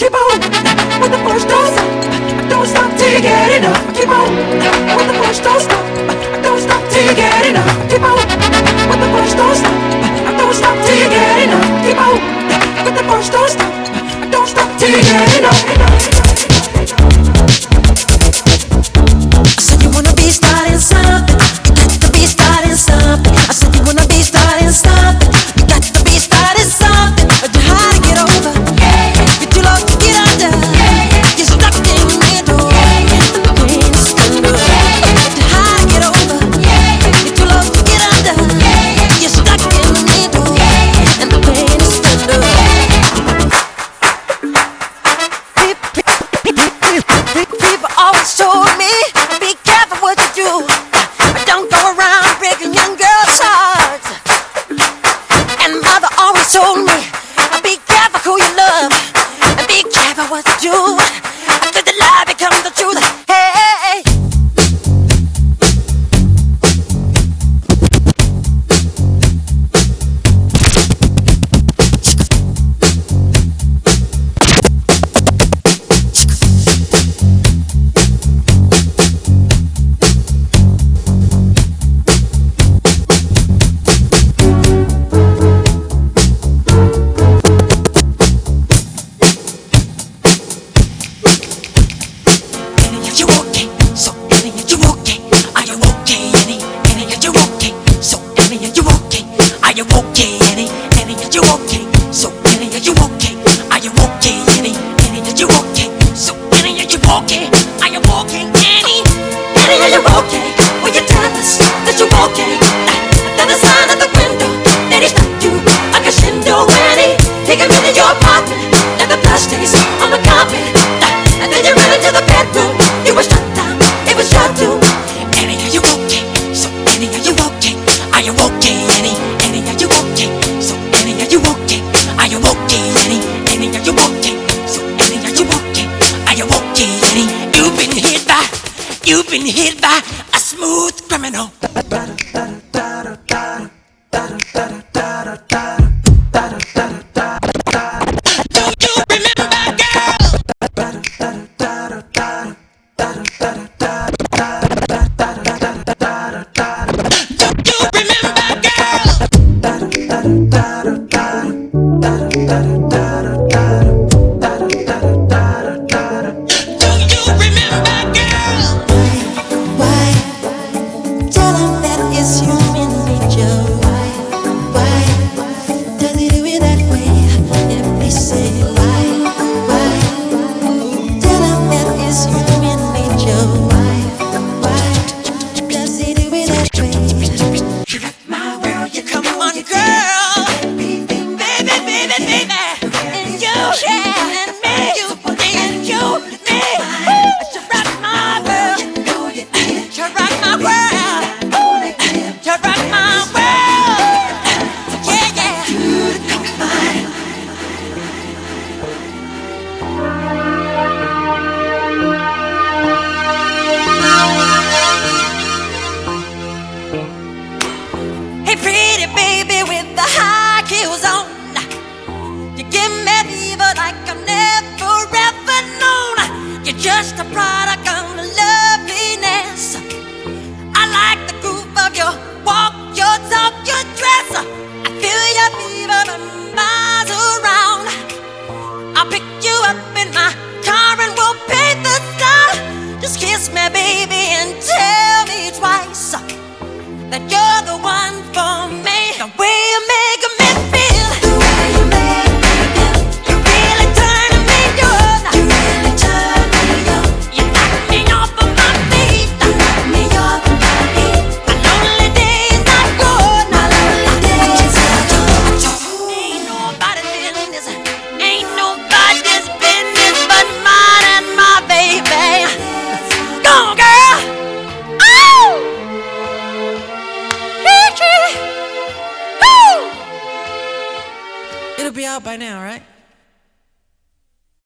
keep on with the push, don't stop. I don't stop till you get enough. I keep on with the push, don't stop. I don't stop till you get enough. I keep on with the push, don't stop. I don't stop till you get enough. Keep on with the push, don't stop. I don't stop till you get enough. I said you wanna be starting something. You got to be starting something. I said you wanna be starting something. You got to be starting something. But you're hard to get over. You're too low to get under. You're stuck in the middle. And the pain is thunder. You're hard to get over. You're too low to get under. You're stuck in the middle. And the pain is thunder. People always told me, be careful what you do. Don't go around breaking young girls' hearts. And mother always told me, be careful who you love. And be careful what you do. Could the lie become the truth? Hey. You've been hit by a smooth criminal. Just a product of loveliness. I like the groove of your walk, your talk, your dress. I feel your fever from miles around. I'll pick you up in my car and we'll paint the sky. Just kiss me, baby, and tell me twice that you're the one